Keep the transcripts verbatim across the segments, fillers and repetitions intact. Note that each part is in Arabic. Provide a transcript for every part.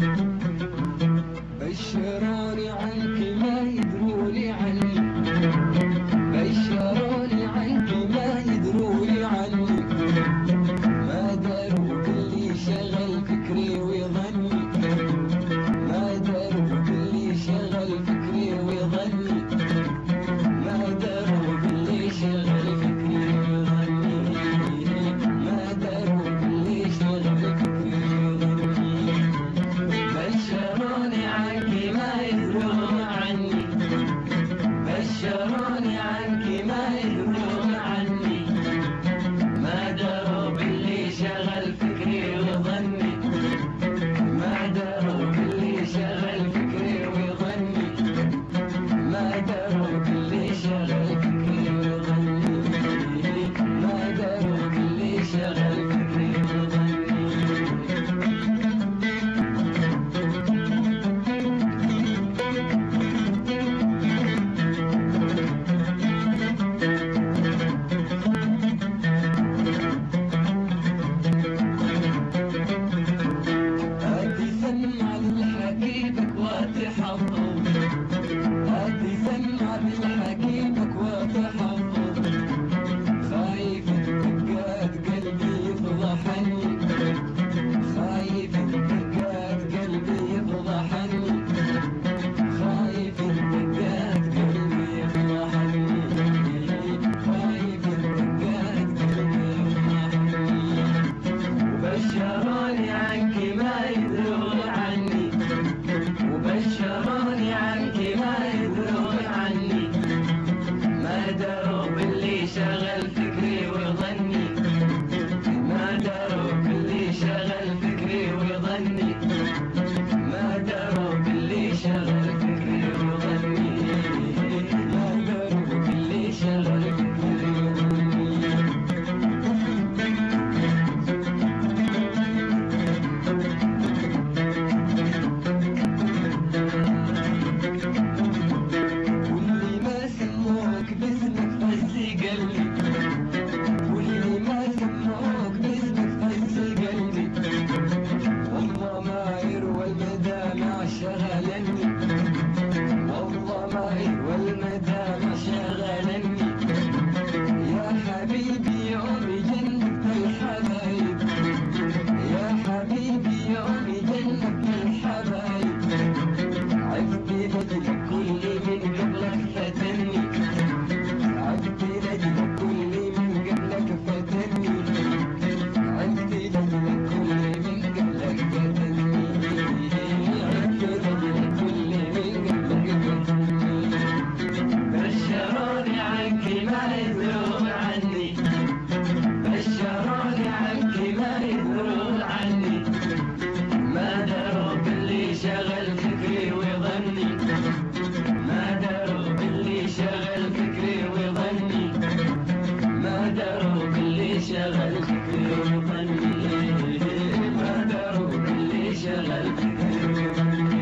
بشروني عنك ما يدروني عني، بشروني عنك ما يدروني عني، ما داروا باللي شغل فكري ويظني، ما داروا باللي شغل فكري ويظني، ما داروا باللي شغل فكري ويظني، ما داروا باللي شغل فكري ويظني. بشروني عنك ما يدرون عني، بشروني عنك ما يدرون عني، ما دروا باللي شغل فكري وظني، ما دروا باللي شغل فكري وظني، ما دروا باللي شغل فكري وظني، ما دروا باللي شغل فكري وظني. حكيمك وتحفظ، هاتي سمع بالحكيمك وتحفظ، خايف دقات قلبي يفضحني، خايف دقات قلبي يفضحني، خايف دقات قلبي يفضحني، خايف دقات قلبي يفضحني. وبشروني عنك ما يدرون عني، وبشروني عنك ما يدرون عني، ما دروا باللي شغل فكري ويظني، ما دروا باللي شغل فكري ويظني، ما دروا باللي شغل فكري ويظني، ما دروا باللي شغل فكري ويظني. واللي ما سموك باسمك فزي قلبي، واللي ما سموك باسمك فزي قلبي، والضماير والمدامع شغلني، والضماير والمدامع شغلني، يا حبيبي يومي جنة الحبايب، يا حبيبي يومي جنة الحبايب، عفتي لجلك كل من قبلك فتني، عفتي لجلك كل من قبلك فتني، عفتي لجلك كل من قبلك فتني، عفتي لجلك كل من قبلك فتني. بشروني عنك ما يدرون عني، بشروني عنك ما يدرون عني، ما دروا باللي شغل فكري ويظني، ما دروا باللي شغل فكري ويظني، ما دروا باللي شغل فكري ويظني، ما دروا باللي شغل فكري ويظني.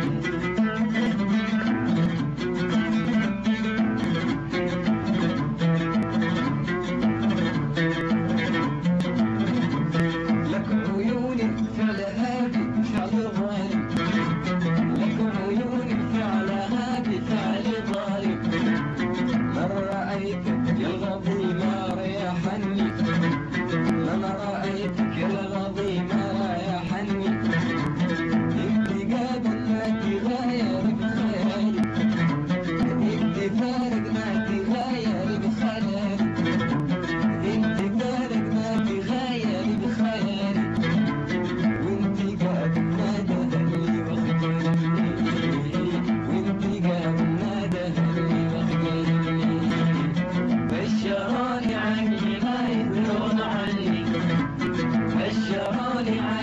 لك عيوني فعلها بفعل ظالم، لك عيوني فعلها بفعل ظالم، من رأيتك يا الغضي ما ريحني، من رأيتك يا الغضي ما ريحني، انت قابل ما تغير بخيالي، انت فارق ما تغير بخيالي، انت فارق ما تغير بخيالي، وانت قابل ما دهني واخجلني، وانت قابل ما دهني واخجلني. بشروني عنك ما يدرون عني، بشروني عنك